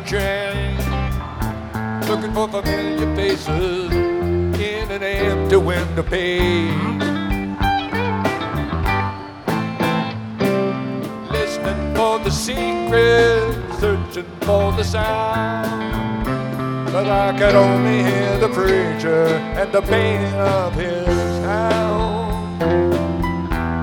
searching, looking for familiar faces in an empty window pane. Listening for the secret, searching for the sound, but I could only hear the preacher and the pain of his house.